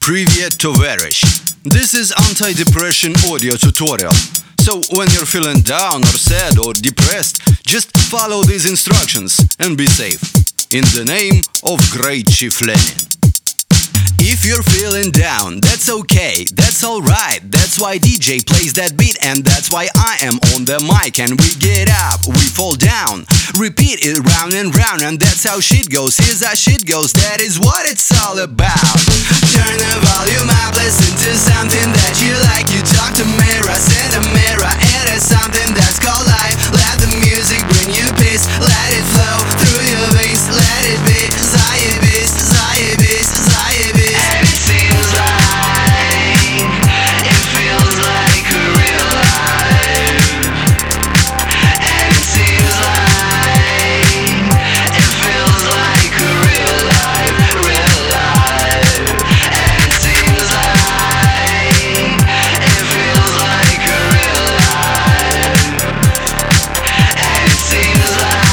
Привет, товарищ! This is anti-depression audio tutorial. So when you're feeling down or sad or depressed, just follow these instructions and be safe. In the name of great Chief Lenin. If you're feeling down, that's okay, that's alright. That's why DJ plays that beat, and that's why I am on the mic. And we get up, we fall down, repeat it round and round, and that's how shit goes. Here's how shit goes, that is what it's all about. Turn the volume up, listen to something that you like. You talk to mirrors in the mirror, it is something that's called life. Let the music bring you peace, let it flow through your veins. Let it be, zajebiz, zajebiz, zajebiz. And it seems like it feels like a real life. And it seems like it feels like a real life, real life. And it seems like it feels like a real life. And it seems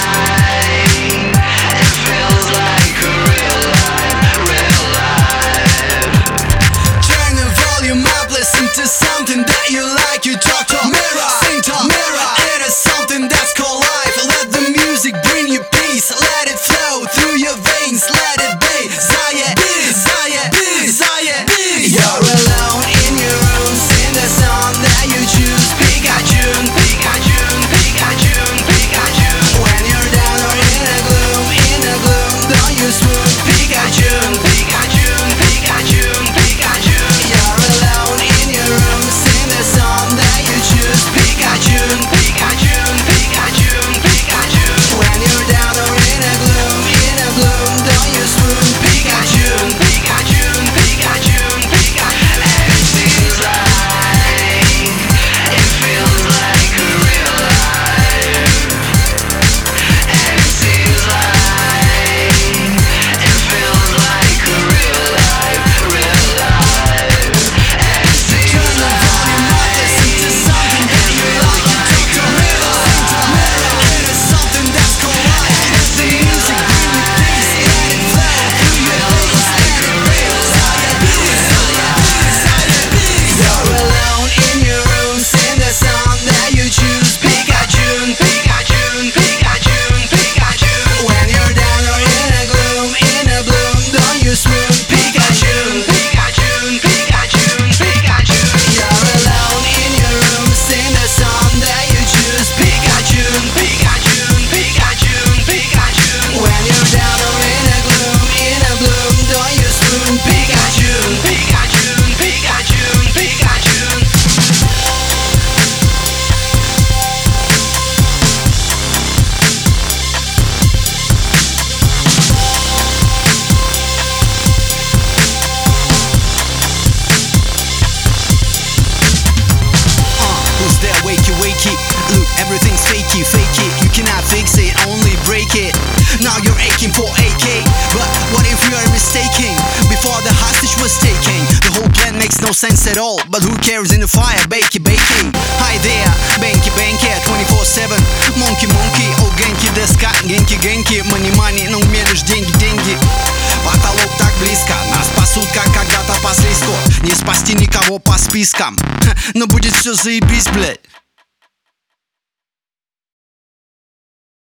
like it feels like a real life, real life. Turn the volume up, listen to something that you like. You talk to mirror, sing to mirror. It is something that's called life. Let the music bring you peace. Let it flow through your veins. Let it be. Zajebiz, zajebiz, zajebiz. You're alone in your room, sing the song that you choose. Pikachu, Pikachu, Pikachu, Pikachu. When you're down or in a gloom, don't you swoon. Pikachu, Pikachu, Pikachu, Pikachu. You're alone in your room, sing the song that you choose. Pikachu, Pikachu, Pikachu, Pikachu. When you're down or in a gloom, don't you swoon. Pikachu, Pikachu, Pikachu, Pikachu. And it seems like it feels like a real life. And it seems like it feels like a real life, real life. And it seems like listen to something that you like. You talk to mirror, sing to mirror. It is something that's called life. Let the music bring you peace. Let it flow through your veins. Let it real. Zajebiz, zajebiz, zajebiz. You're alone in your room, sing the song that you choose. Pikachu, Pikachu, Pikachu, Pikachu. When you're down or in a bloom, don't you swoon. Pikachu, Pikachu, Pikachu, Pikachu. You're alone in your room, sing the song that you choose. Pikachu, Pikachu, Pikachu, Pikachu. When you're down or in a bloom, don't you swoon. Pikachu, Pikachu, Pikachu, Pikachu. Who's there? Wakey, wakey. Look, everything's fakey, fakey. You cannot fix it, only break it. Now you're aching for AK, but what if you are mistaken? Before the hostage was taken, the whole plan makes no sense at all. But who cares in the fire? Bakey, bakey. Hi there, banky, banky, 24/7. Monkey, monkey, oh genki deska, genki, genki. Money, money, но умеешь деньги, деньги. Потолок так близко, нас спасут, как когда-то пасли скот. Не спасти никого по спискам, но будет все заебись, блять.